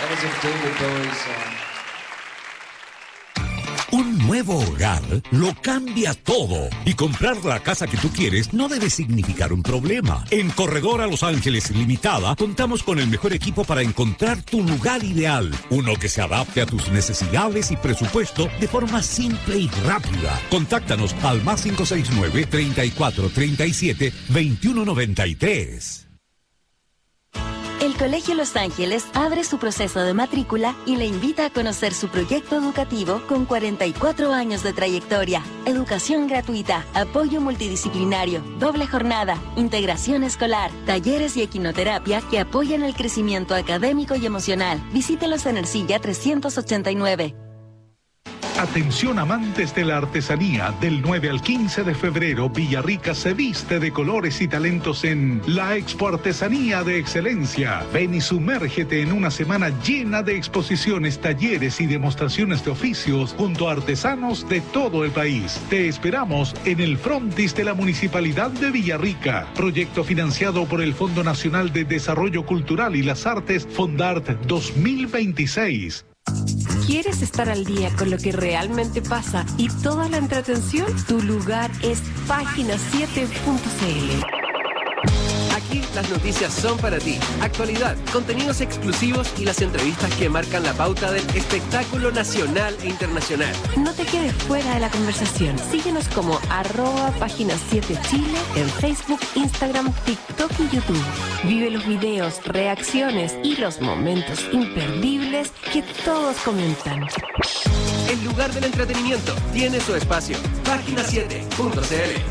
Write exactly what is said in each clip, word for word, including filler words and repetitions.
That was a David Bowie song. Un nuevo hogar lo cambia todo y comprar la casa que tú quieres no debe significar un problema. En Corredor a Los Ángeles Limitada contamos con el mejor equipo para encontrar tu lugar ideal, uno que se adapte a tus necesidades y presupuesto de forma simple y rápida. Contáctanos al más cinco seis nueve, treinta y cuatro, treinta y siete, veintiuno noventa y tres. El Colegio Los Ángeles abre su proceso de matrícula y le invita a conocer su proyecto educativo con cuarenta y cuatro años de trayectoria, educación gratuita, apoyo multidisciplinario, doble jornada, integración escolar, talleres y equinoterapia que apoyan el crecimiento académico y emocional. Visítelos en Ercilla trescientos ochenta y nueve. Atención amantes de la artesanía, del nueve al quince de febrero, Villarrica se viste de colores y talentos en la Expo Artesanía de Excelencia. Ven y sumérgete en una semana llena de exposiciones, talleres y demostraciones de oficios junto a artesanos de todo el país. Te esperamos en el frontis de la Municipalidad de Villarrica. Proyecto financiado por el Fondo Nacional de Desarrollo Cultural y las Artes, Fondart dos mil veintiséis. ¿Quieres estar al día con lo que realmente pasa y toda la entretención? Tu lugar es página siete punto c l. Aquí las noticias son para ti. Actualidad, contenidos exclusivos y las entrevistas que marcan la pauta del espectáculo nacional e internacional. No te quedes fuera de la conversación. Síguenos como arroba página siete Chile en Facebook, Instagram, TikTok y YouTube. Vive los videos, reacciones y los momentos imperdibles que todos comentan. El lugar del entretenimiento tiene su espacio. página siete punto c l.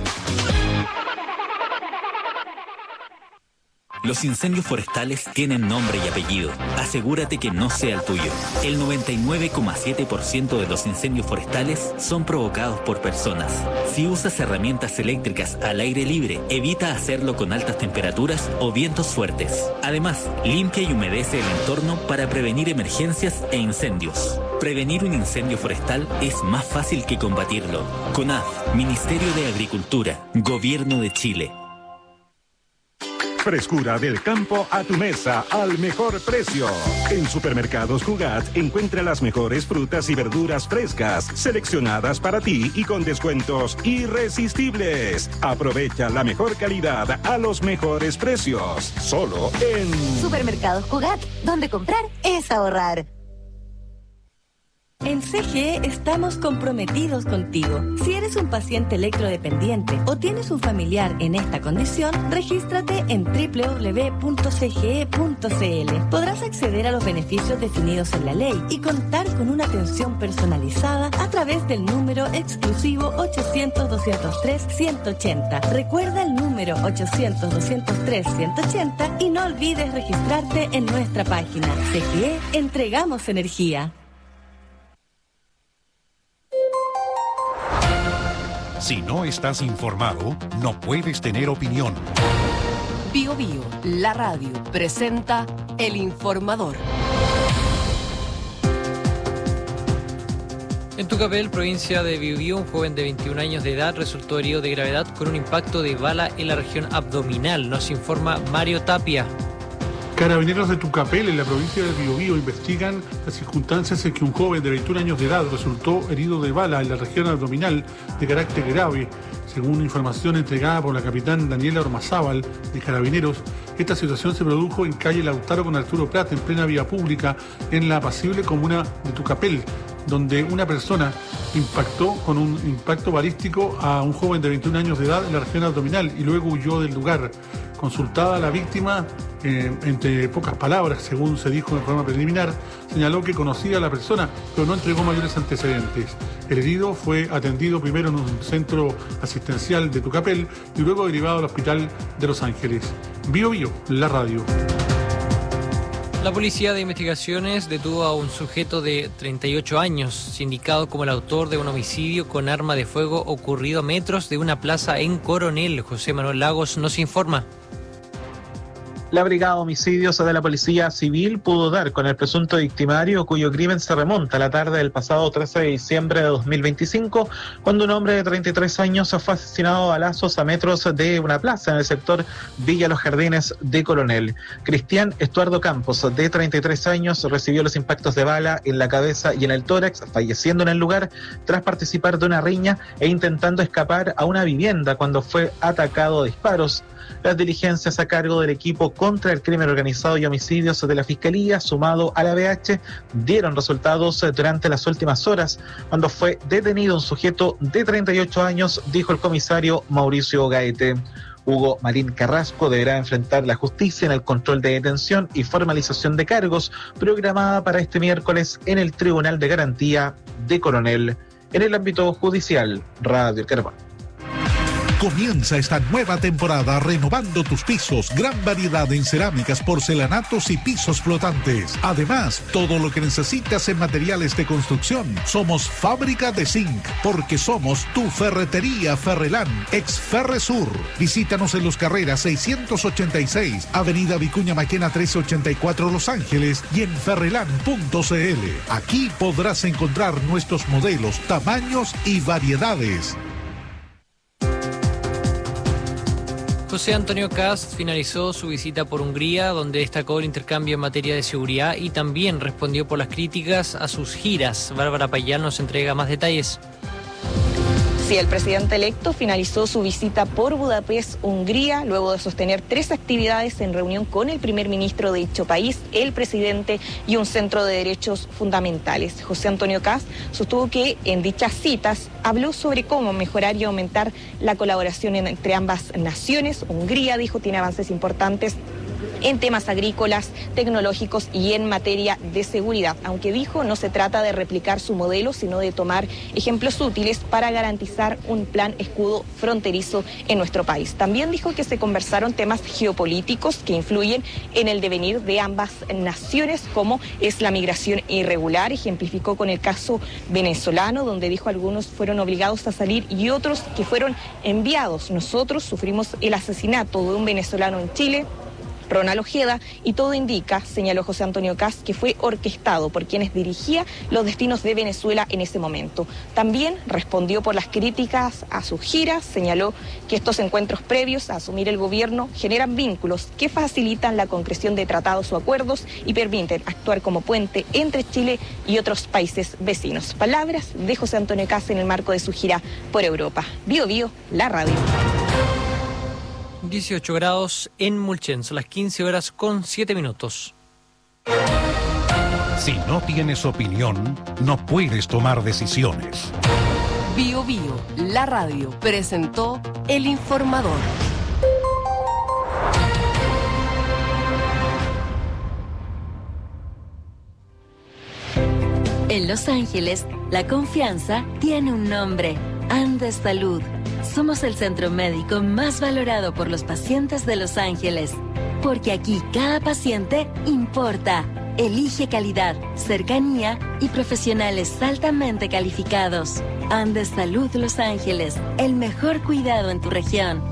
Los incendios forestales tienen nombre y apellido. Asegúrate que no sea el tuyo. El noventa y nueve coma siete por ciento de los incendios forestales son provocados por personas. Si usas herramientas eléctricas al aire libre, evita hacerlo con altas temperaturas o vientos fuertes. Además, limpia y humedece el entorno para prevenir emergencias e incendios. Prevenir un incendio forestal es más fácil que combatirlo. CONAF, Ministerio de Agricultura, Gobierno de Chile. Frescura del campo a tu mesa al mejor precio. En Supermercados Jugat encuentra las mejores frutas y verduras frescas, seleccionadas para ti y con descuentos irresistibles. Aprovecha la mejor calidad a los mejores precios. Solo en Supermercados Jugat, donde comprar es ahorrar. En C G E estamos comprometidos contigo. Si eres un paciente electrodependiente o tienes un familiar en esta condición, regístrate en doble u doble u doble u punto c g e punto c l. Podrás acceder a los beneficios definidos en la ley y contar con una atención personalizada a través del número exclusivo ochocientos, doscientos tres, ciento ochenta. Recuerda el número ochocientos, doscientos tres, ciento ochenta y no olvides registrarte en nuestra página. C G E, entregamos energía. Si no estás informado, no puedes tener opinión. Bio Bio, la radio, presenta El Informador. En Tucapel, provincia de Biobío, un joven de veintiún años de edad resultó herido de gravedad con un impacto de bala en la región abdominal. Nos informa Mario Tapia. Carabineros de Tucapel, en la provincia de Biobío, investigan las circunstancias en que un joven de veintiún años de edad resultó herido de bala en la región abdominal de carácter grave. Según información entregada por la capitán Daniela Ormazábal de Carabineros, esta situación se produjo en calle Lautaro con Arturo Prat, en plena vía pública, en la apacible comuna de Tucapel, donde una persona impactó con un impacto balístico a un joven de veintiún años de edad en la región abdominal y luego huyó del lugar. Consultada la víctima, eh, entre pocas palabras, según se dijo en forma preliminar, señaló que conocía a la persona, pero no entregó mayores antecedentes. El herido fue atendido primero en un centro asistencial de Tucapel y luego derivado al hospital de Los Ángeles. Bio Bio, la radio. La Policía de Investigaciones detuvo a un sujeto de treinta y ocho años, sindicado como el autor de un homicidio con arma de fuego ocurrido a metros de una plaza en Coronel. José Manuel Lagos nos informa. La Brigada de Homicidios de la Policía Civil pudo dar con el presunto victimario, cuyo crimen se remonta a la tarde del pasado trece de diciembre de dos mil veinticinco, cuando un hombre de treinta y tres años fue asesinado a balazos a metros de una plaza en el sector Villa Los Jardines de Coronel. Cristian Estuardo Campos, de treinta y tres años, recibió los impactos de bala en la cabeza y en el tórax, falleciendo en el lugar tras participar de una riña e intentando escapar a una vivienda cuando fue atacado a disparos. Las diligencias a cargo del equipo contra el crimen organizado y homicidios de la Fiscalía, sumado a la B H, dieron resultados durante las últimas horas, cuando fue detenido un sujeto de treinta y ocho años, dijo el comisario Mauricio Gaete. Hugo Marín Carrasco deberá enfrentar la justicia en el control de detención y formalización de cargos, programada para este miércoles en el Tribunal de Garantía de Coronel. En el ámbito judicial, Radio El Carbón. Comienza esta nueva temporada renovando tus pisos. Gran variedad en cerámicas, porcelanatos y pisos flotantes. Además, todo lo que necesitas en materiales de construcción. Somos Fábrica de Zinc, porque somos tu ferretería Ferrelán, ex Ferresur. Visítanos en Los Carreras seiscientos ochenta y seis, Avenida Vicuña Maquena trescientos ochenta y cuatro, Los Ángeles, y en ferrelán punto c l. Aquí podrás encontrar nuestros modelos, tamaños y variedades. José Antonio Kast finalizó su visita por Hungría, donde destacó el intercambio en materia de seguridad y también respondió por las críticas a sus giras. Bárbara Payán nos entrega más detalles. Sí, el presidente electo finalizó su visita por Budapest, Hungría, luego de sostener tres actividades en reunión con el primer ministro de dicho país, el presidente y un centro de derechos fundamentales. José Antonio Kast sostuvo que en dichas citas habló sobre cómo mejorar y aumentar la colaboración entre ambas naciones. Hungría, dijo, tiene avances importantes en temas agrícolas, tecnológicos y en materia de seguridad, aunque dijo no se trata de replicar su modelo, sino de tomar ejemplos útiles para garantizar un plan escudo fronterizo en nuestro país. También dijo que se conversaron temas geopolíticos que influyen en el devenir de ambas naciones, como es la migración irregular. Ejemplificó con el caso venezolano, donde dijo algunos fueron obligados a salir y otros que fueron enviados. Nosotros sufrimos el asesinato de un venezolano en Chile, Ronald Ojeda, y todo indica, señaló José Antonio Kast, que fue orquestado por quienes dirigía los destinos de Venezuela en ese momento. También respondió por las críticas a sus giras, señaló que estos encuentros previos a asumir el gobierno generan vínculos que facilitan la concreción de tratados o acuerdos y permiten actuar como puente entre Chile y otros países vecinos. Palabras de José Antonio Kast en el marco de su gira por Europa. Bio Bio, la radio. dieciocho grados en Mulchen, son las quince horas con siete minutos. Si no tienes opinión, no puedes tomar decisiones. Bio Bio, la radio, presentó El Informador. En Los Ángeles, la confianza tiene un nombre: Andes Salud. Somos el centro médico más valorado por los pacientes de Los Ángeles, porque aquí cada paciente importa. Elige calidad, cercanía y profesionales altamente calificados. Andes Salud Los Ángeles, el mejor cuidado en tu región.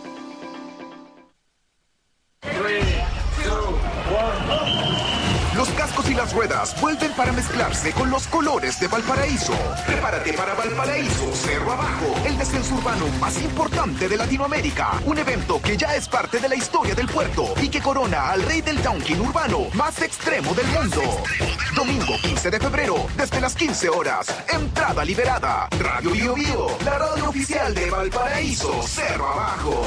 Los cascos y las ruedas vuelven para mezclarse con los colores de Valparaíso. Prepárate para Valparaíso Cerro Abajo, el descenso urbano más importante de Latinoamérica. Un evento que ya es parte de la historia del puerto y que corona al rey del downhill urbano más extremo del mundo. Domingo quince de febrero, desde las quince horas. Entrada liberada. Radio Bio Bio, la radio oficial de Valparaíso Cerro Abajo.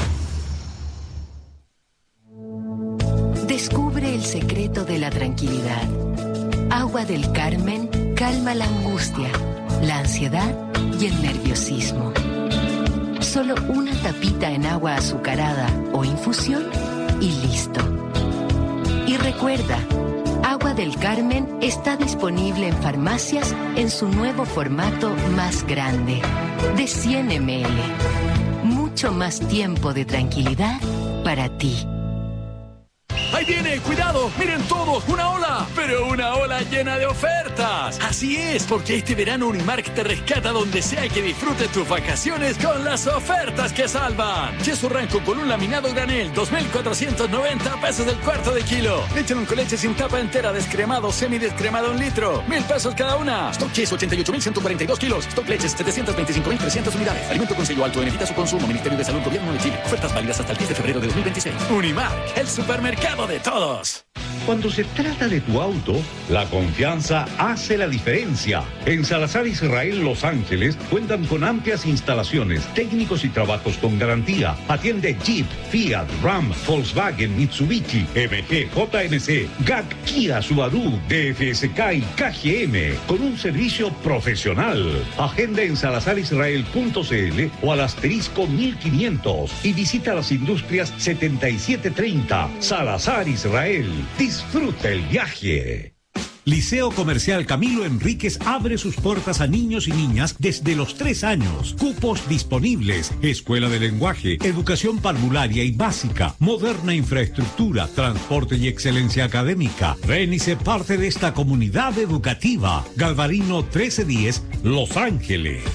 Descubre el secreto de la tranquilidad. Agua del Carmen calma la angustia, la ansiedad y el nerviosismo. Solo una tapita en agua azucarada o infusión y listo. Y recuerda, Agua del Carmen está disponible en farmacias en su nuevo formato más grande, de cien mililitros. Mucho más tiempo de tranquilidad para ti. ¡Ahí viene! ¡Cuidado! ¡Miren todos! ¡Una ola! ¡Pero una ola llena de ofertas! Así es, porque este verano Unimark te rescata donde sea que disfrutes tus vacaciones con las ofertas que salvan. Queso Ranco con un laminado granel, dos mil cuatrocientos noventa pesos el cuarto de kilo. Leche con leche sin tapa entera, descremado, semidescremado un litro, mil pesos cada una. Stock queso ochenta y ocho mil ciento cuarenta y dos kilos. Stock leches setecientos veinticinco mil trescientas unidades. Alimento con sello alto en evita su consumo. Ministerio de Salud, Gobierno de Chile. Ofertas válidas hasta el diez de febrero de dos mil veintiséis. Unimark, el supermercado de todos. Cuando se trata de tu auto, la confianza hace la diferencia. En Salazar Israel Los Ángeles cuentan con amplias instalaciones, técnicos y trabajos con garantía. Atiende Jeep, Fiat, Ram, Volkswagen, Mitsubishi, M G, J M C, G A C, Kia, Subaru, D F S K y K G M con un servicio profesional. Agenda en salazar israel punto c l o al asterisco mil quinientos y visita las industrias setenta y siete treinta. Salazar Israel. Disfruta el viaje. Liceo Comercial Camilo Enríquez abre sus puertas a niños y niñas desde los tres años. Cupos disponibles. Escuela de lenguaje, educación parvularia y básica, moderna infraestructura, transporte y excelencia académica. Ven y sé parte de esta comunidad educativa. Galvarino trece diez, Los Ángeles.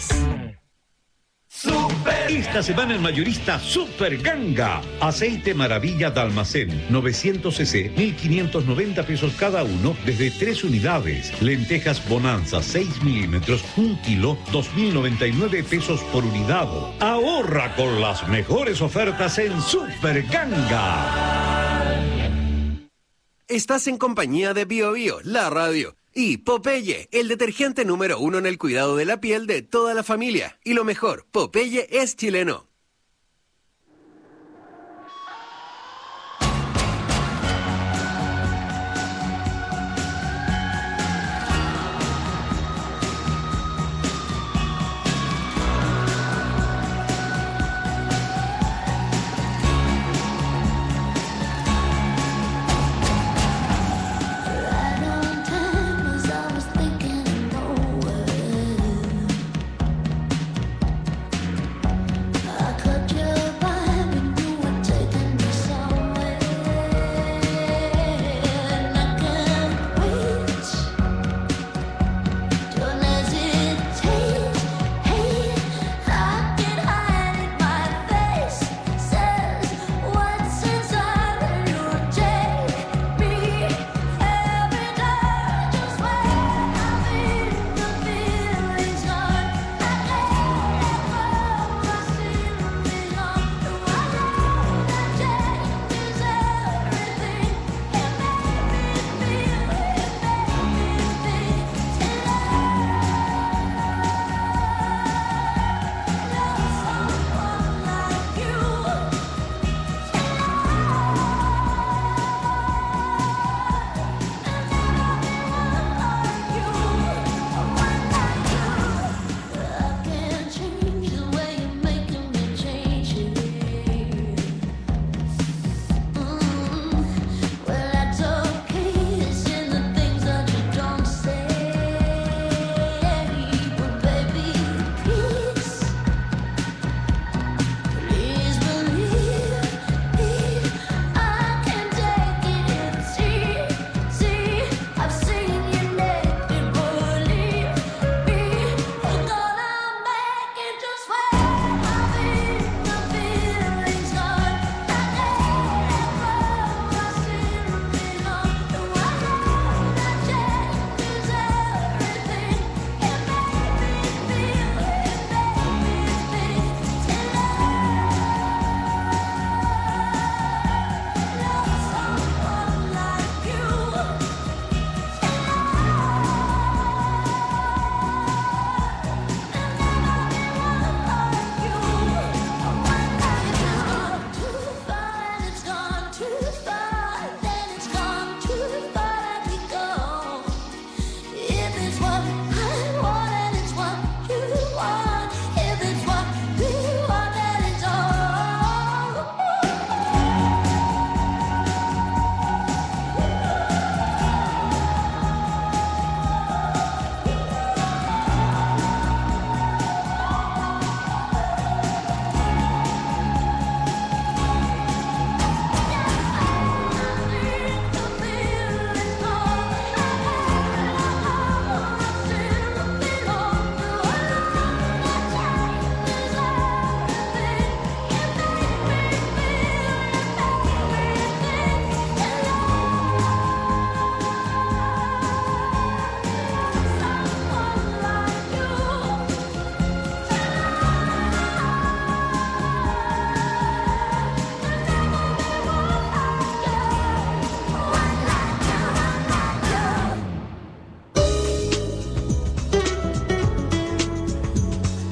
Super. Esta semana en mayorista Super Ganga. Aceite Maravilla de Almacén, novecientos cc, mil quinientos noventa pesos cada uno, desde tres unidades. Lentejas Bonanza, seis milímetros, un kilo, dos mil noventa y nueve pesos por unidad. Ahorra con las mejores ofertas en Super Ganga. Estás en compañía de Bio Bio, la radio. Y Popeye, el detergente número uno en el cuidado de la piel de toda la familia. Y lo mejor, Popeye es chileno.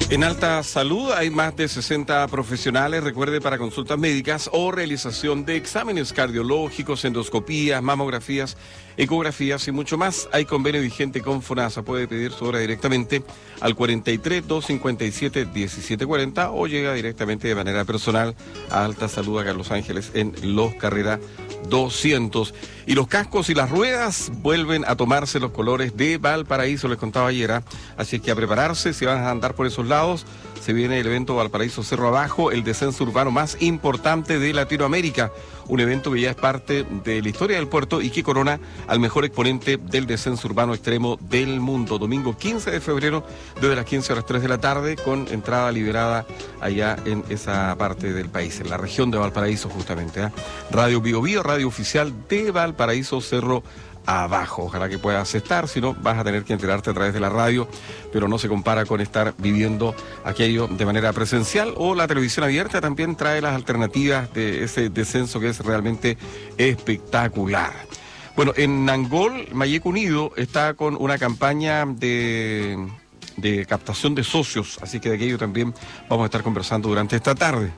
En Alta Salud hay más de sesenta profesionales, recuerde, para consultas médicas o realización de exámenes cardiológicos, endoscopías, mamografías, ecografías y mucho más. Hay convenio vigente con FONASA. Puede pedir su hora directamente al cuarenta y tres, doscientos cincuenta y siete, diecisiete cuarenta o llega directamente de manera personal a Alta Salud acá en Los Ángeles en Los Carrera doscientos. Y los cascos y las ruedas vuelven a tomarse los colores de Valparaíso, les contaba ayer, ¿eh? Así que a prepararse, si van a andar por esos lados, se viene el evento Valparaíso Cerro Abajo, el descenso urbano más importante de Latinoamérica, un evento que ya es parte de la historia del puerto y que corona al mejor exponente del descenso urbano extremo del mundo. Domingo quince de febrero, desde las quince a las tres de la tarde, con entrada liberada allá en esa parte del país, en la región de Valparaíso justamente, ¿eh? Radio Bio Bio, radio oficial de Valparaíso Cerro Abajo. Ojalá que puedas estar, si no vas a tener que enterarte a través de la radio, pero no se compara con estar viviendo aquello de manera presencial. O la televisión abierta también trae las alternativas de ese descenso que es realmente espectacular. Bueno, en Nangol, Mayeco Unido está con una campaña de, de captación de socios, así que de aquello también vamos a estar conversando durante esta tarde.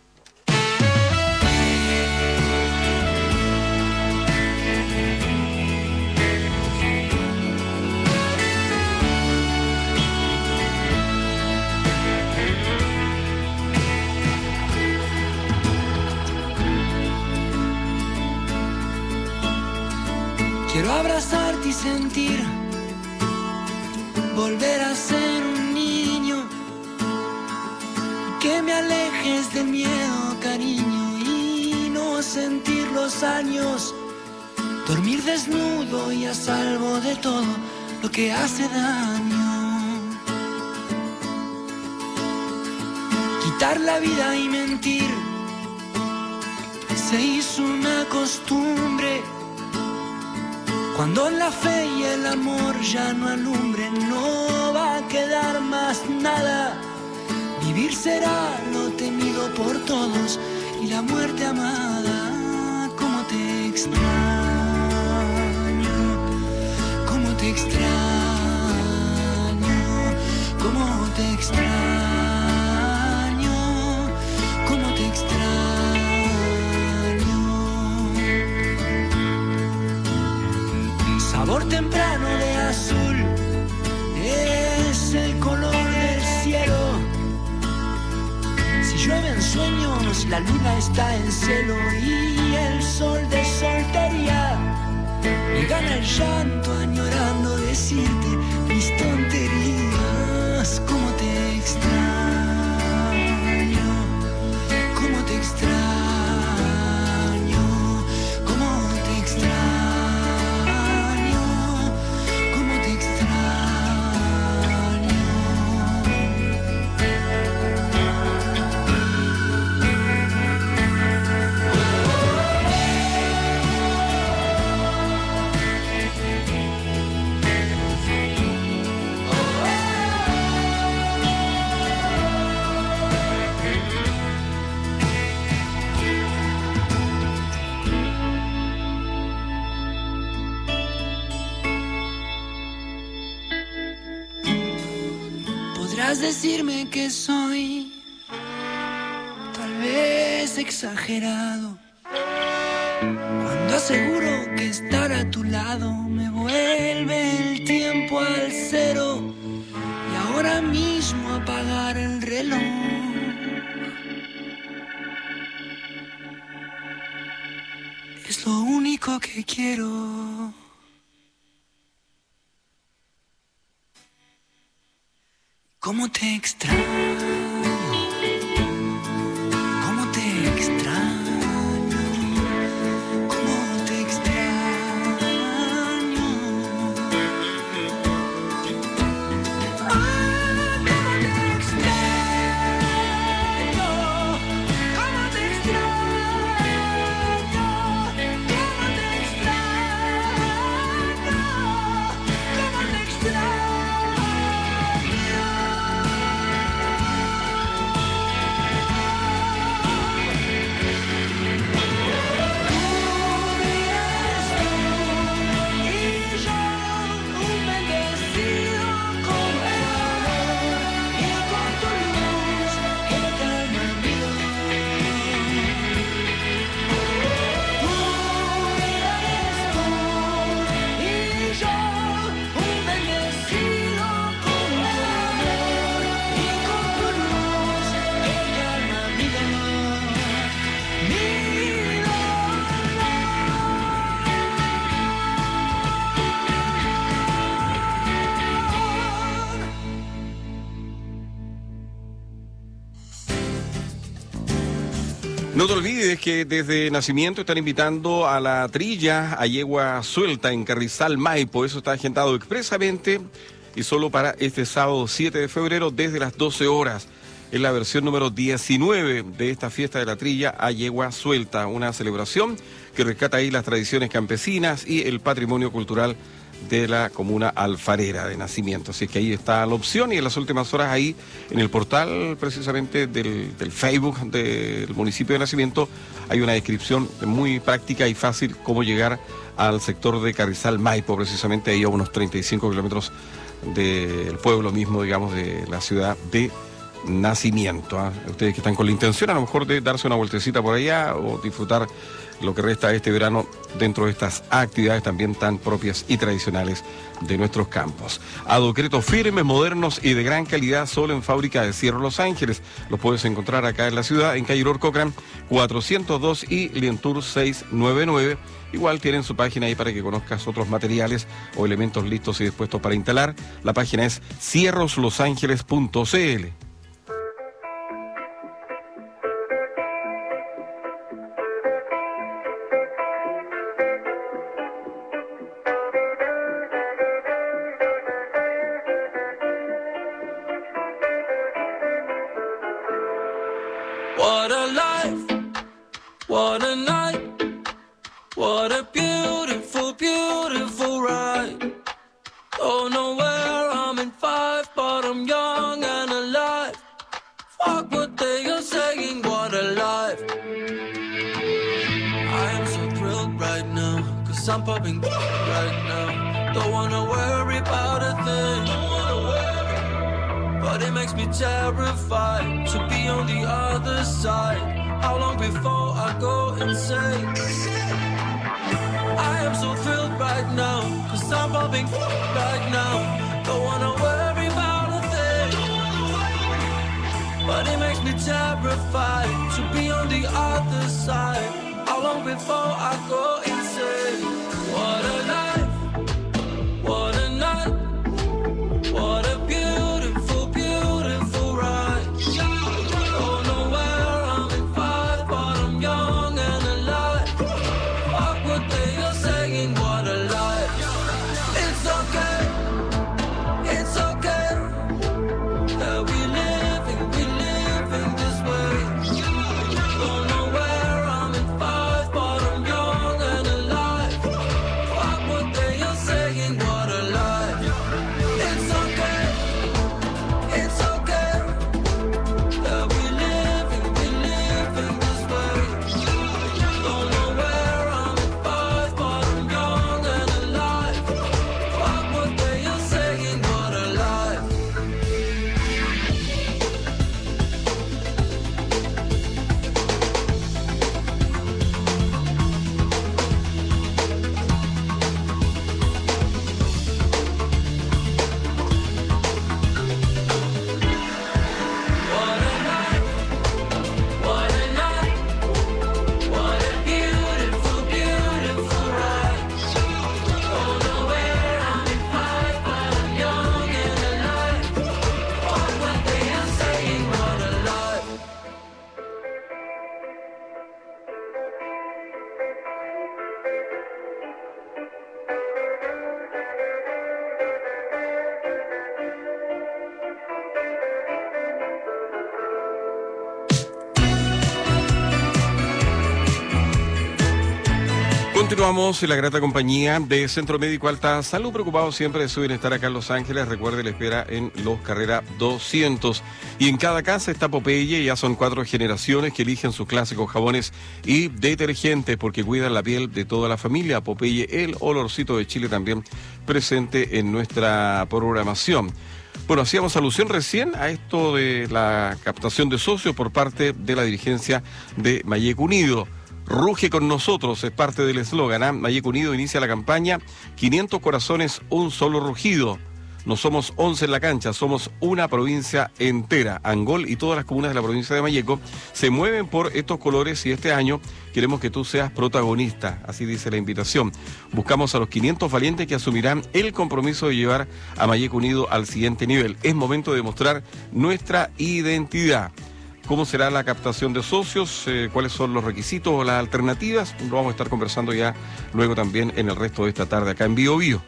Quiero abrazarte y sentir, volver a ser un niño, que me alejes del miedo, cariño, y no sentir los años, dormir desnudo y a salvo de todo lo que hace daño, quitar la vida y mentir, se hizo una costumbre. Cuando la fe y el amor ya no alumbren, no va a quedar más nada. Vivir será lo temido por todos y la muerte amada. Cómo te extraño, cómo te extraño, cómo te extraño, cómo te extraño. Sabor temprano de azul es el color del cielo. Si llueven sueños, la luna está en celo y el sol de soltería me gana el llanto añorando decirte mis tonterías. Cómo te extraño, cómo te extraño, cómo te extraño. Podrás decirme que soy tal vez exagerado cuando aseguro que estar a tu lado me vuelve el tiempo al cero y ahora mismo apagar el reloj. Es lo único que quiero. ¿Cómo te extraño? ¿Cómo te extraño? ¿Cómo te extraño? Ah, ¿cómo te extraño? ¿Cómo te extraño? ¿Cómo te extraño? ¿Cómo te extraño? No te olvides que desde Nacimiento están invitando a la trilla a Yegua Suelta en Carrizal, Maipo. Eso está agendado expresamente y solo para este sábado siete de febrero desde las doce horas. Es la versión número diecinueve de esta fiesta de la trilla a Yegua Suelta, una celebración que rescata ahí las tradiciones campesinas y el patrimonio cultural de la comuna alfarera de Nacimiento. Así que ahí está la opción y en las últimas horas ahí en el portal precisamente del, del Facebook del municipio de Nacimiento hay una descripción muy práctica y fácil cómo llegar al sector de Carrizal Maipo, precisamente ahí a unos treinta y cinco kilómetros del pueblo mismo, digamos, de la ciudad de Nacimiento. ¿eh? Ustedes que están con la intención a lo mejor de darse una vueltecita por allá o disfrutar lo que resta de este verano dentro de estas actividades también tan propias y tradicionales de nuestros campos. Adoquetos firmes, modernos y de gran calidad solo en Fábrica de Cierro Los Ángeles. Los puedes encontrar acá en la ciudad, en calle Aurora Cochran cuatrocientos dos y Lientour seiscientos noventa y nueve. Igual tienen su página ahí para que conozcas otros materiales o elementos listos y dispuestos para instalar. La página es cierros los ángeles punto c l. What a life, what a night, what a beautiful, beautiful ride. Don't know where I'm in five, but I'm young and alive. Fuck what they are saying, what a life. I am so thrilled right now, cause I'm popping right now. Don't wanna worry about a thing, don't wanna worry, but it makes me terrified to be on the other side. How long before I go insane? I am so thrilled right now, cause I'm popping right now. Don't wanna worry about a thing, but it makes me terrified to be on the other side. How long before I go insane? What a life, what a night, what a beautiful, beautiful ride. Don't know where I'm in five, but I'm young and alive. Fuck what they are saying, what a life. It's okay, it's okay that we living, we living this way. Don't know where I'm in five, but I'm young and alive. Fuck what they are saying, what a life. It's okay, it's okay that we living, we living this way. Don't know where I'm in five, but I'm young and alive. Fuck what they are saying, what a life. What a night, what a night, what a beautiful, beautiful ride. Don't know where I'm in five, but I'm young and alive. Fuck what they are saying, what a life. Continuamos en la grata compañía de Centro Médico Alta Salud, preocupado siempre de su bienestar acá en Los Ángeles. Recuerde, la espera en Los Carrera doscientos. Y en cada casa está Popeye, ya son cuatro generaciones que eligen sus clásicos jabones y detergentes porque cuidan la piel de toda la familia. Popeye, el olorcito de Chile, también presente en nuestra programación. Bueno, hacíamos alusión recién a esto de la captación de socios por parte de la dirigencia de Mayeco Unido. Ruge con nosotros, es parte del eslogan. ¿eh? Mayeco Unido inicia la campaña quinientos corazones, un solo rugido. No somos once en la cancha, somos una provincia entera. Angol y todas las comunas de la provincia de Mayeco se mueven por estos colores y este año queremos que tú seas protagonista, así dice la invitación. Buscamos a los quinientos valientes que asumirán el compromiso de llevar a Mayeco Unido al siguiente nivel. Es momento de mostrar nuestra identidad. ¿Cómo será la captación de socios? Eh, ¿Cuáles son los requisitos o las alternativas? Lo vamos a estar conversando ya luego también en el resto de esta tarde acá en Bio Bio.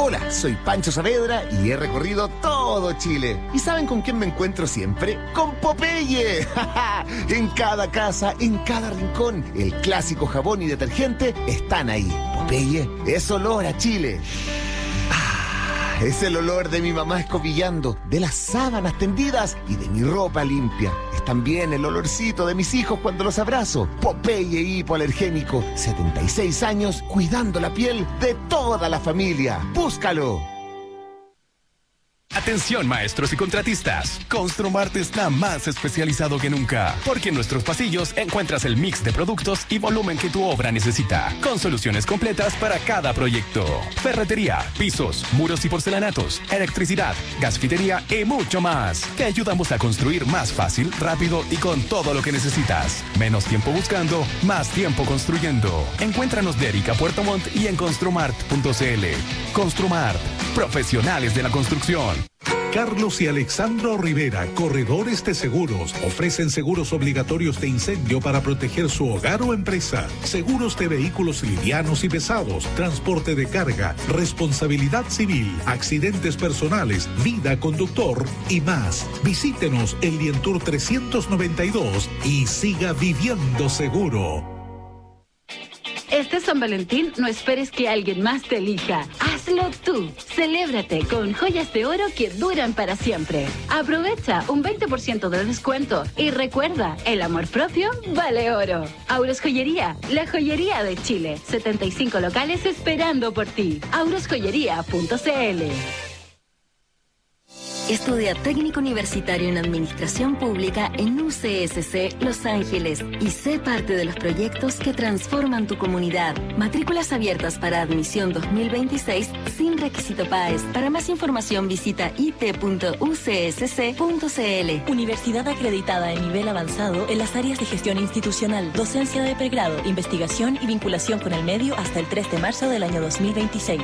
Hola, soy Pancho Saavedra y he recorrido todo Chile. ¿Y saben con quién me encuentro siempre? ¡Con Popeye! En cada casa, en cada rincón, el clásico jabón y detergente están ahí. Popeye es olor a Chile. Ah, es el olor de mi mamá escobillando, de las sábanas tendidas y de mi ropa limpia. Es también el olorcito de mis hijos cuando los abrazo. Popeye hipoalergénico, setenta y seis años cuidando la piel de toda la familia. ¡Búscalo! Atención maestros y contratistas, Construmart está más especializado que nunca, porque en nuestros pasillos encuentras el mix de productos y volumen que tu obra necesita, con soluciones completas para cada proyecto. Ferretería, pisos, muros y porcelanatos, electricidad, gasfitería y mucho más. Te ayudamos a construir más fácil, rápido y con todo lo que necesitas. Menos tiempo buscando, más tiempo construyendo. Encuéntranos de Erika Puerto Montt y en construmart punto cl. Construmart, profesionales de la construcción. Carlos y Alexandro Rivera, corredores de seguros, ofrecen seguros obligatorios de incendio para proteger su hogar o empresa, seguros de vehículos livianos y pesados, transporte de carga, responsabilidad civil, accidentes personales, vida conductor y más. Visítenos en Lientour trescientos noventa y dos y siga viviendo seguro. Este San Valentín no esperes que alguien más te elija. Hazlo tú. Celébrate con joyas de oro que duran para siempre. Aprovecha un veinte por ciento de descuento y recuerda, el amor propio vale oro. Auros Joyería, la joyería de Chile. setenta y cinco locales esperando por ti. auros joyería punto cl. Estudia técnico universitario en Administración Pública en U C S C Los Ángeles y sé parte de los proyectos que transforman tu comunidad. Matrículas abiertas para admisión dos mil veintiséis sin requisito P A E S. Para más información visita i t punto u c s c punto c l. Universidad acreditada en nivel avanzado en las áreas de gestión institucional, docencia de pregrado, investigación y vinculación con el medio hasta el tres de marzo del año dos mil veintiséis.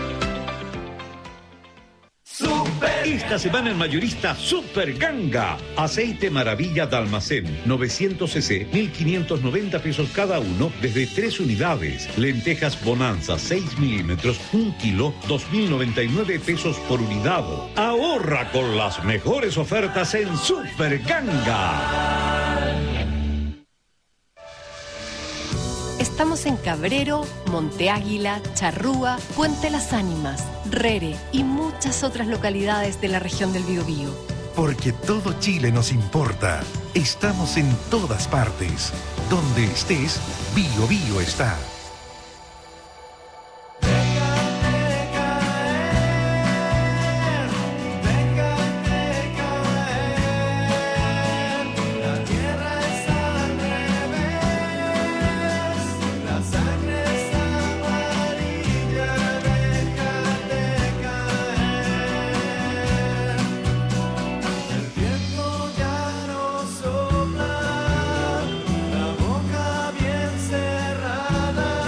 Esta semana en Mayorista, Super Ganga. Aceite Maravilla de Almacén, novecientos cc, mil quinientos noventa pesos cada uno, desde tres unidades. Lentejas Bonanza, seis milímetros, un kilo, dos mil noventa y nueve pesos por unidad. Ahorra con las mejores ofertas en Super Ganga. Estamos en Cabrero, Monte Águila, Charrúa, Puente Las Ánimas, Rere y muchas otras localidades de la región del Biobío. Porque todo Chile nos importa. Estamos en todas partes. Donde estés, Biobío está. La boca bien cerrada.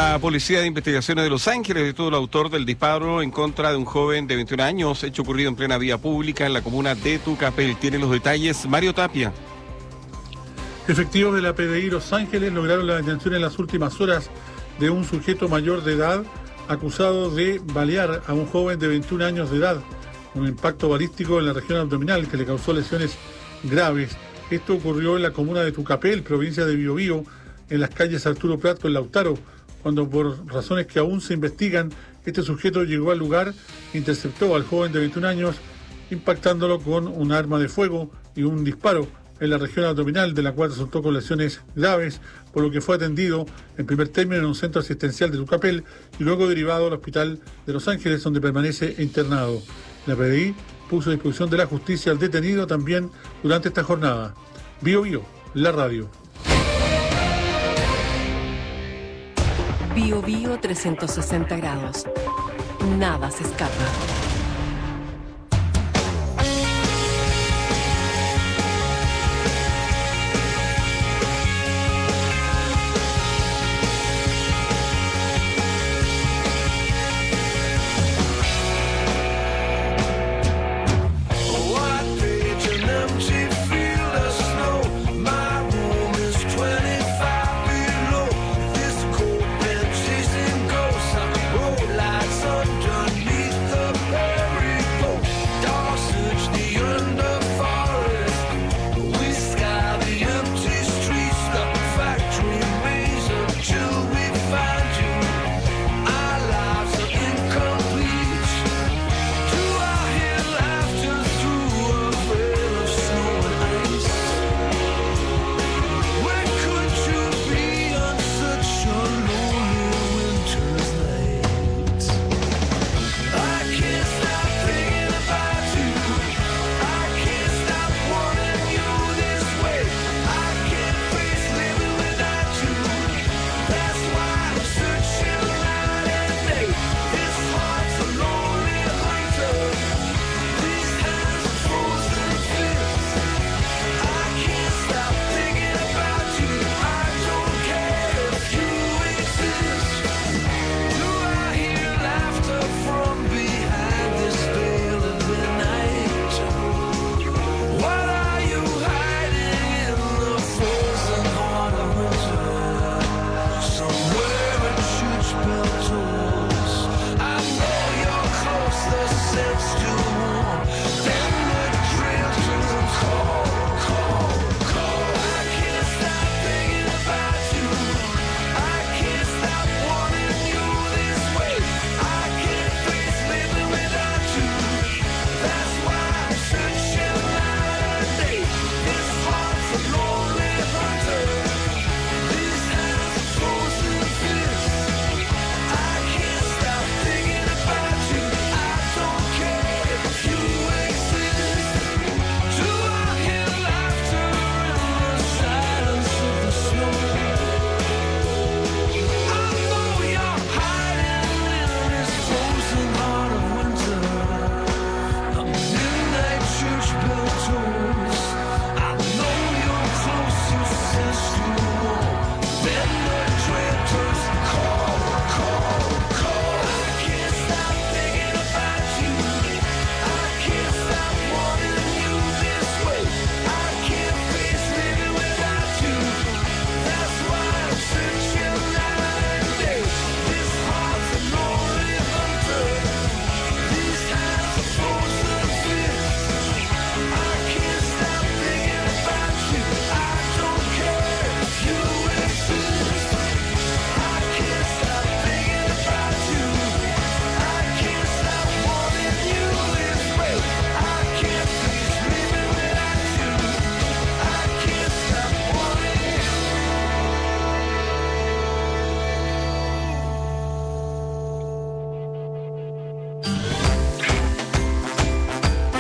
La Policía de Investigaciones de Los Ángeles detuvo al autor del disparo en contra de un joven de veintiún años, hecho ocurrido en plena vía pública en la comuna de Tucapel. Tiene los detalles Mario Tapia. Efectivos de la P D I Los Ángeles lograron la detención en las últimas horas de un sujeto mayor de edad acusado de balear a un joven de veintiún años de edad. Un impacto balístico en la región abdominal que le causó lesiones graves. Esto ocurrió en la comuna de Tucapel, provincia de Biobío, en las calles Arturo Prat con Lautaro, cuando por razones que aún se investigan, este sujeto llegó al lugar, interceptó al joven de veintiún años, impactándolo con un arma de fuego y un disparo en la región abdominal, de la cual resultó con lesiones graves, por lo que fue atendido en primer término en un centro asistencial de Tucapel y luego derivado al hospital de Los Ángeles, donde permanece internado. La P D I puso a disposición de la justicia al detenido también durante esta jornada. Bio Bio, la radio. Bio Bio trescientos sesenta grados. Nada se escapa. Underneath the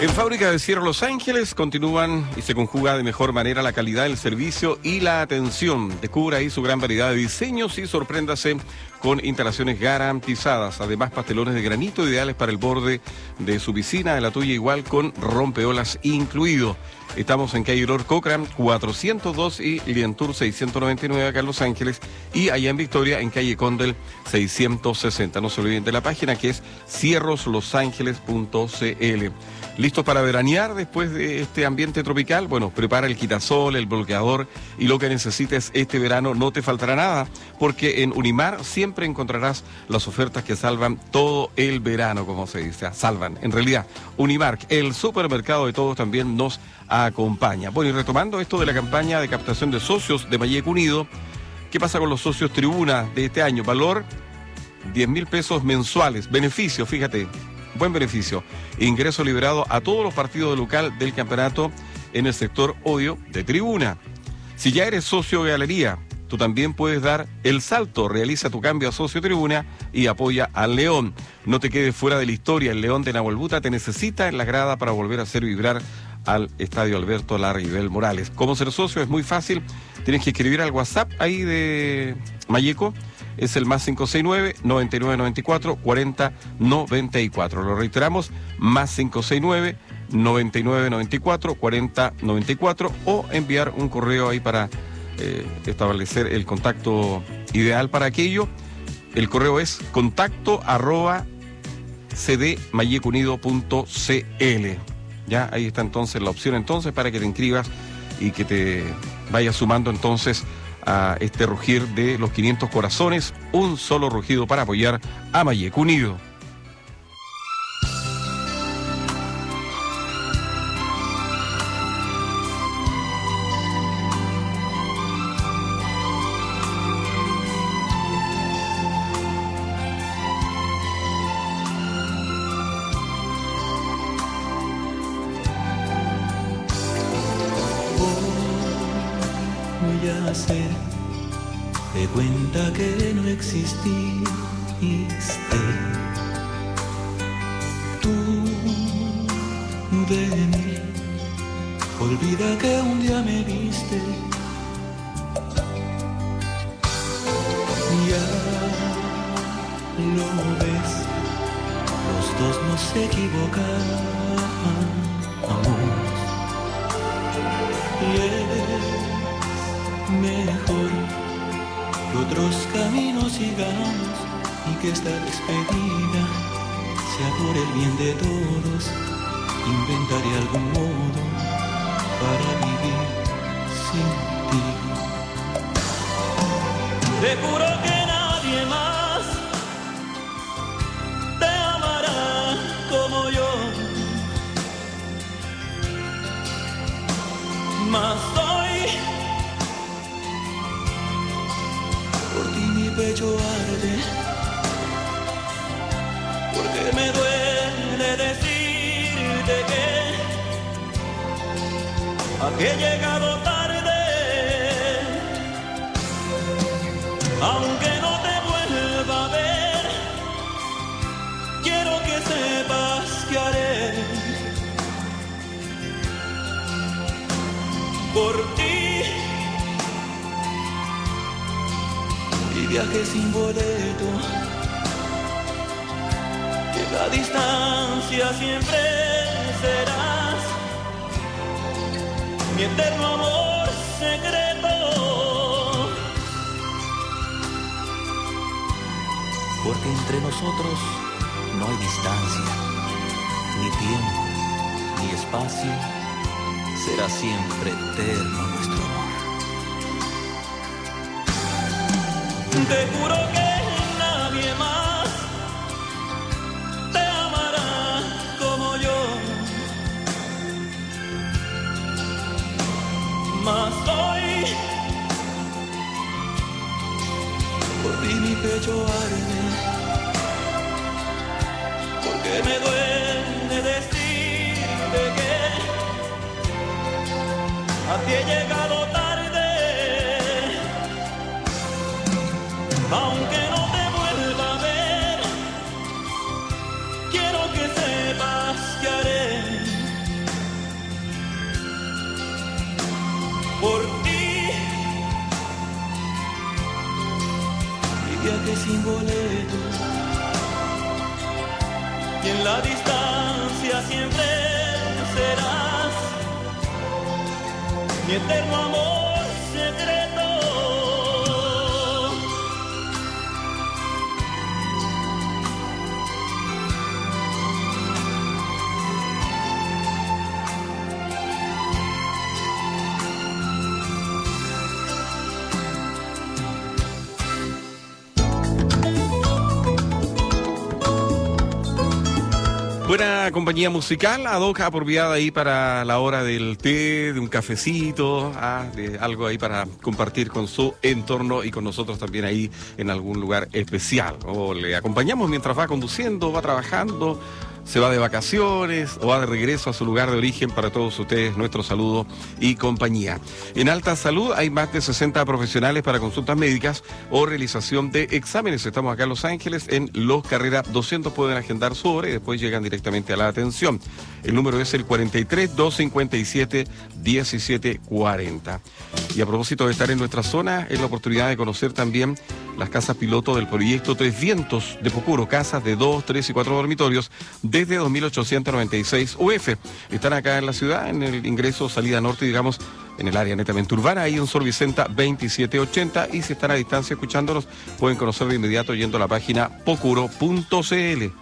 En Fábrica de Cierro Los Ángeles continúan y se conjuga de mejor manera la calidad del servicio y la atención. Descubra ahí su gran variedad de diseños y sorpréndase con instalaciones garantizadas. Además, pastelones de granito ideales para el borde de su piscina, de la tuya igual, con rompeolas incluido. Estamos en calle Lord Cochrane cuatrocientos dos y Lientour seiscientos noventa y nueve acá en Los Ángeles, y allá en Victoria en calle Condel seiscientos sesenta. No se olviden de la página, que es cierros los ángeles punto c l. ¿Listos para veranear después de este ambiente tropical? Bueno, prepara el quitasol, el bloqueador y lo que necesites este verano. No te faltará nada, porque en Unimar siempre encontrarás las ofertas que salvan todo el verano, como se dice, salvan. En realidad, Unimar, el supermercado de todos, también nos acompaña. Bueno, y retomando esto de la campaña de captación de socios de Mayeco Unido, ¿qué pasa con los socios Tribuna de este año? Valor diez mil pesos mensuales. Beneficio, fíjate, buen beneficio. Ingreso liberado a todos los partidos de local del campeonato en el sector odio de Tribuna. Si ya eres socio de Galería, tú también puedes dar el salto. Realiza tu cambio a socio Tribuna y apoya al León. No te quedes fuera de la historia. El León de Nahuelbuta te necesita en la grada para volver a hacer vibrar al Estadio Alberto Larribel Morales. ¿Cómo ser socio? Es muy fácil. Tienes que escribir al WhatsApp ahí de Mayeco. Es el más cinco seis nueve, noventa y nueve noventa y cuatro, cuarenta noventa y cuatro. Lo reiteramos, más cinco seis nueve, noventa y nueve noventa y cuatro, cuarenta noventa y cuatro, o enviar un correo ahí para eh, establecer el contacto ideal para aquello. El correo es contacto arroba cdmayecounido punto cl. Ya, ahí está entonces la opción entonces para que te inscribas y que te vayas sumando entonces a este rugir de los quinientos corazones. Un solo rugido para apoyar a Mayeco Unido. De cuenta que no exististe. Tú de mí, olvida que un día me viste. Ya lo ves, los dos nos equivocamos. Y es mejor que otros caminos sigamos y que esta despedida sea por el bien de todos. Inventaré algún modo para vivir sin ti. Te juro que nadie más te amará como yo. Mas hoy por ti mi pecho arde, porque me duele decirte que aquí he llegado tarde, aunque no te vuelva a ver, quiero que sepas que haré por ti. Y viaje sin boleto, que la distancia siempre serás mi eterno amor secreto. Porque entre nosotros no hay distancia, ni tiempo, ni espacio. Será siempre eterno nuestro amor. Te juro que nadie más te amará como yo. Mas hoy por ti mi pecho arde, porque me duele decirte que a ti he llegado tarde, aunque no te vuelva a ver, quiero que sepas que haré sin boleto. Y en la distancia siempre serás mi eterno amor secreto. Buena compañía musical, ad hoc apropiada ahí para la hora del té, de un cafecito, ah, de algo ahí para compartir con su entorno y con nosotros también ahí en algún lugar especial. O le acompañamos mientras va conduciendo, va trabajando, se va de vacaciones o va de regreso a su lugar de origen. Para todos ustedes, nuestro saludo y compañía. En Alta Salud hay más de sesenta profesionales para consultas médicas o realización de exámenes. Estamos acá en Los Ángeles, en Los Carrera doscientos. Pueden agendar su hora y después llegan directamente a la atención. El número es el cuarenta y tres, doscientos cincuenta y siete, diecisiete cuarenta. Y a propósito de estar en nuestra zona, es la oportunidad de conocer también las casas piloto del proyecto Tres Vientos de Pocuro, casas de dos, tres y cuatro dormitorios desde dos mil ochocientos noventa y seis U F. Están acá en la ciudad, en el ingreso, salida norte, digamos, en el área netamente urbana, ahí en Sor Vicenta veintisiete ochenta, y si están a distancia escuchándonos, pueden conocer de inmediato yendo a la página pocuro punto c l.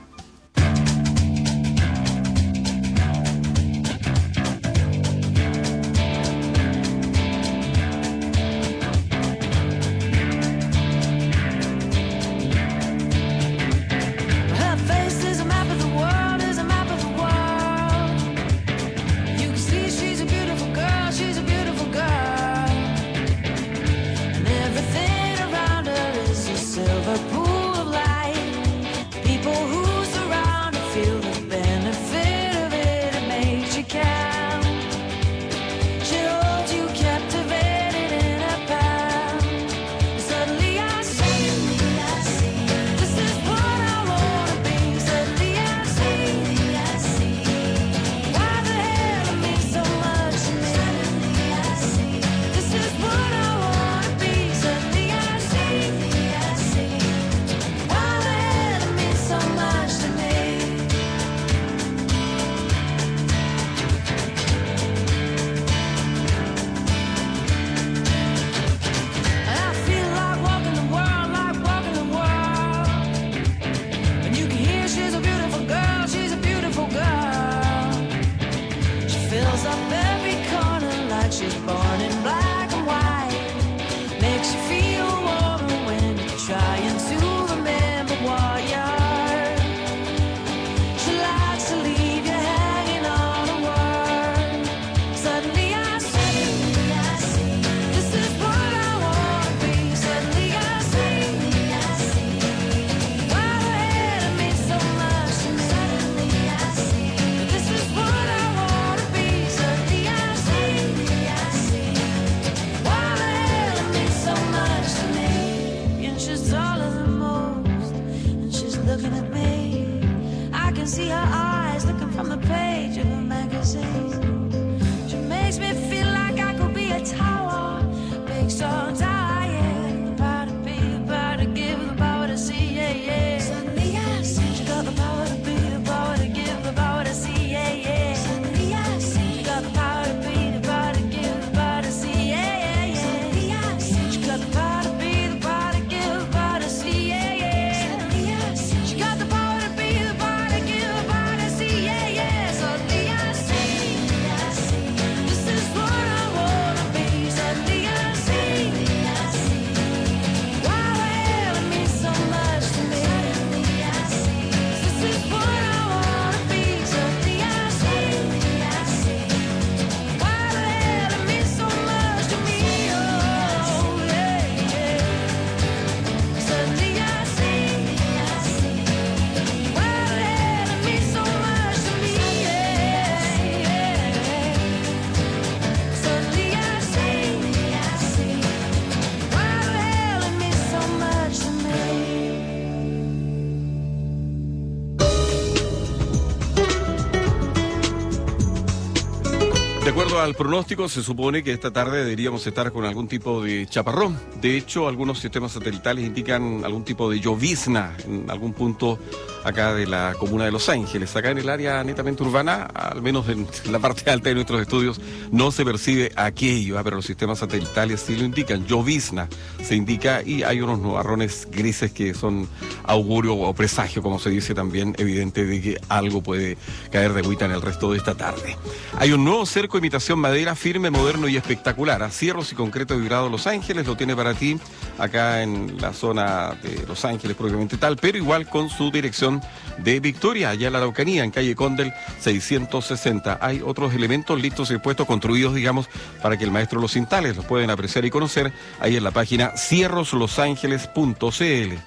De acuerdo al pronóstico, se supone que esta tarde deberíamos estar con algún tipo de chaparrón. De hecho, algunos sistemas satelitales indican algún tipo de llovizna en algún punto acá de la comuna de Los Ángeles. Acá en el área netamente urbana, al menos en la parte alta de nuestros estudios, no se percibe aquello, pero los sistemas satelitales sí lo indican. Llovizna se indica y hay unos nubarrones grises que son augurio o presagio, como se dice también, evidente de que algo puede caer de agüita en el resto de esta tarde. Hay un nuevo cerco imitación madera, firme, moderno y espectacular. A cierros y concreto vibrado Los Ángeles lo tiene para ti acá en la zona de Los Ángeles propiamente tal, pero igual con su dirección de Victoria, allá en la Araucanía, en calle Condel seiscientos sesenta. Hay otros elementos listos y puestos, construidos, digamos, para que el maestro los instale. Los pueden apreciar y conocer ahí en la página cierros los ángeles punto c l.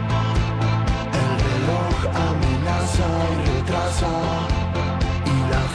Y la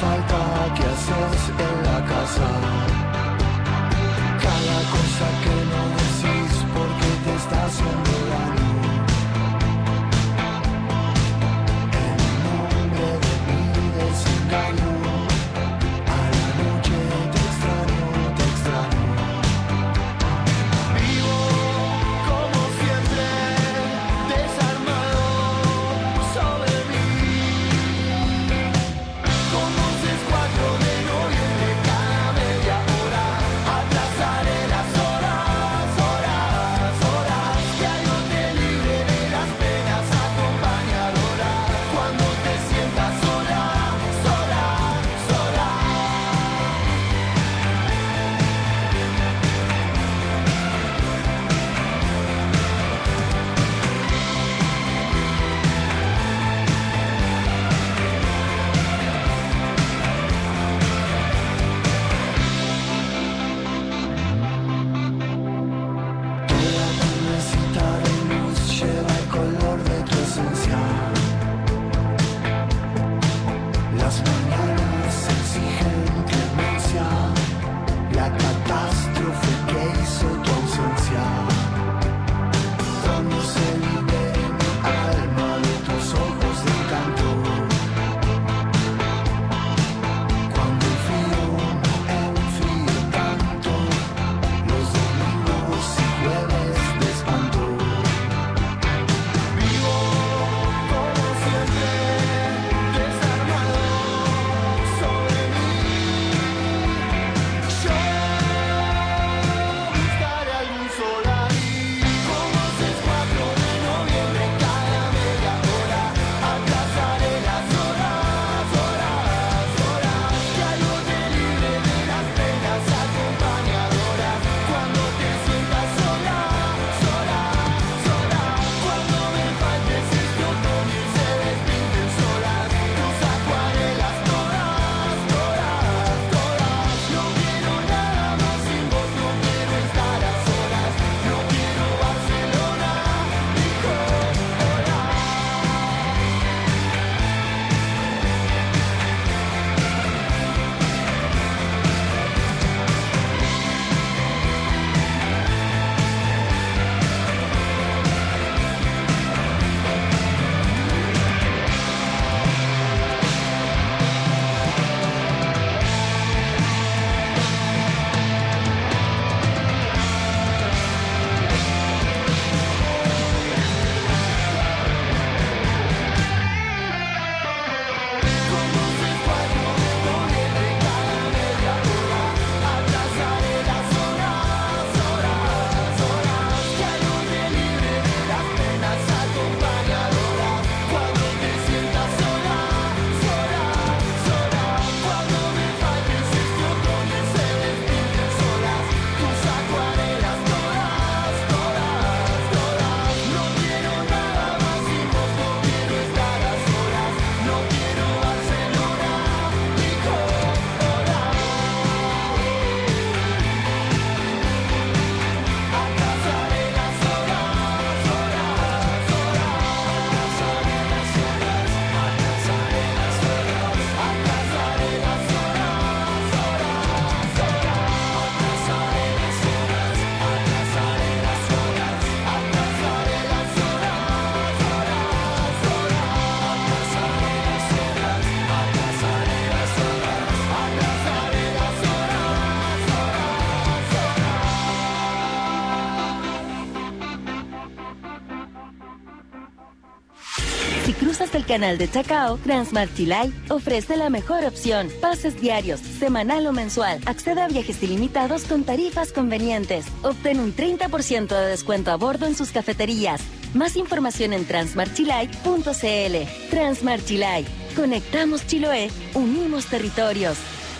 Si cruzas el canal de Chacao, Transmart Chilay ofrece la mejor opción. Pases diarios, semanal o mensual. Accede a viajes ilimitados con tarifas convenientes. Obtén un treinta por ciento de descuento a bordo en sus cafeterías. Más información en transmart chilay punto c l. Transmart Chilay. Conectamos Chiloé, unimos territorios.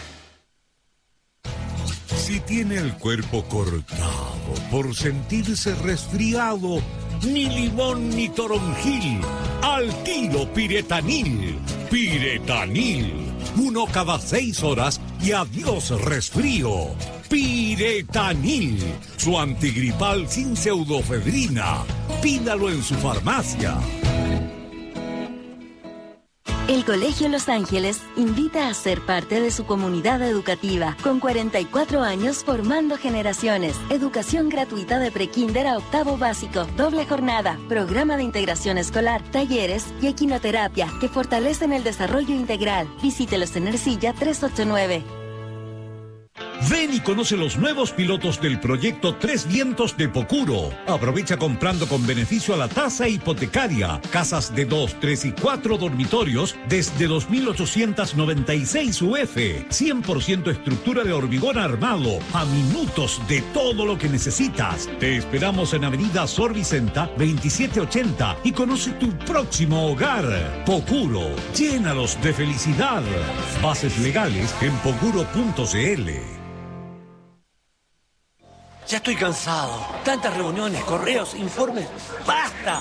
Si tiene el cuerpo cortado por sentirse resfriado, ni limón ni toronjil, al tiro Piretanil. Piretanil, uno cada seis horas y adiós resfrío. Piretanil, su antigripal sin pseudofedrina. Pídalo en su farmacia. El Colegio Los Ángeles invita a ser parte de su comunidad educativa, con cuarenta y cuatro años formando generaciones. Educación gratuita de prekinder a octavo básico, doble jornada, programa de integración escolar, talleres y equinoterapia que fortalecen el desarrollo integral. Visítelos en Ercilla trescientos ochenta y nueve. Ven y conoce los nuevos pilotos del proyecto Tres Vientos de Pocuro. Aprovecha comprando con beneficio a la tasa hipotecaria. Casas de dos, tres y cuatro dormitorios desde dos mil ochocientos noventa y seis U F. cien por ciento estructura de hormigón armado. A minutos de todo lo que necesitas. Te esperamos en Avenida Sor Vicenta veintisiete ochenta y conoce tu próximo hogar. Pocuro, llénalos de felicidad. Bases legales en pocuro punto c l. Ya estoy cansado. Tantas reuniones, correos, informes. ¡Basta!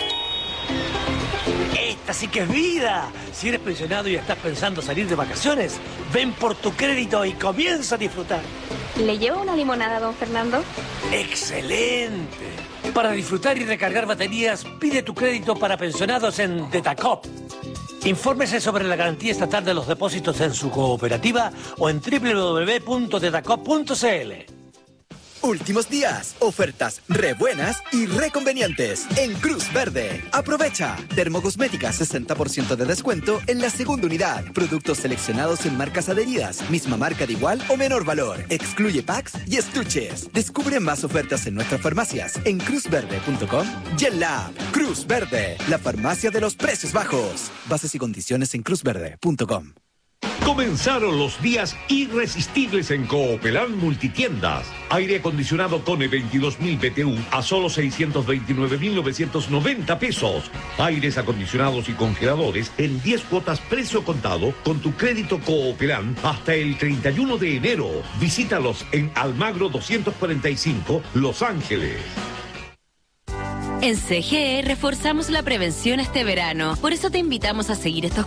Esta sí que es vida. Si eres pensionado y estás pensando salir de vacaciones, ven por tu crédito y comienza a disfrutar. ¿Le llevo una limonada, don Fernando? ¡Excelente! Para disfrutar y recargar baterías, pide tu crédito para pensionados en Detacop. Infórmese sobre la garantía estatal de los depósitos en su cooperativa o en doble u doble u doble u punto detacop punto c l. Últimos días, ofertas re buenas y re convenientes en Cruz Verde. Aprovecha. Dermocosmética sesenta por ciento de descuento en la segunda unidad. Productos seleccionados en marcas adheridas, misma marca de igual o menor valor. Excluye packs y estuches. Descubre más ofertas en nuestras farmacias en cruz verde punto com y en la app. Cruz Verde, la farmacia de los precios bajos. Bases y condiciones en cruz verde punto com. Comenzaron los días irresistibles en Coopelán Multitiendas. Aire acondicionado Kone veintidós mil B T U a solo seiscientos veintinueve mil novecientos noventa pesos. Aires acondicionados y congeladores en diez cuotas precio contado con tu crédito Coopelán hasta el treinta y uno de enero. Visítalos en Almagro doscientos cuarenta y cinco, Los Ángeles. En C G E reforzamos la prevención este verano. Por eso te invitamos a seguir estos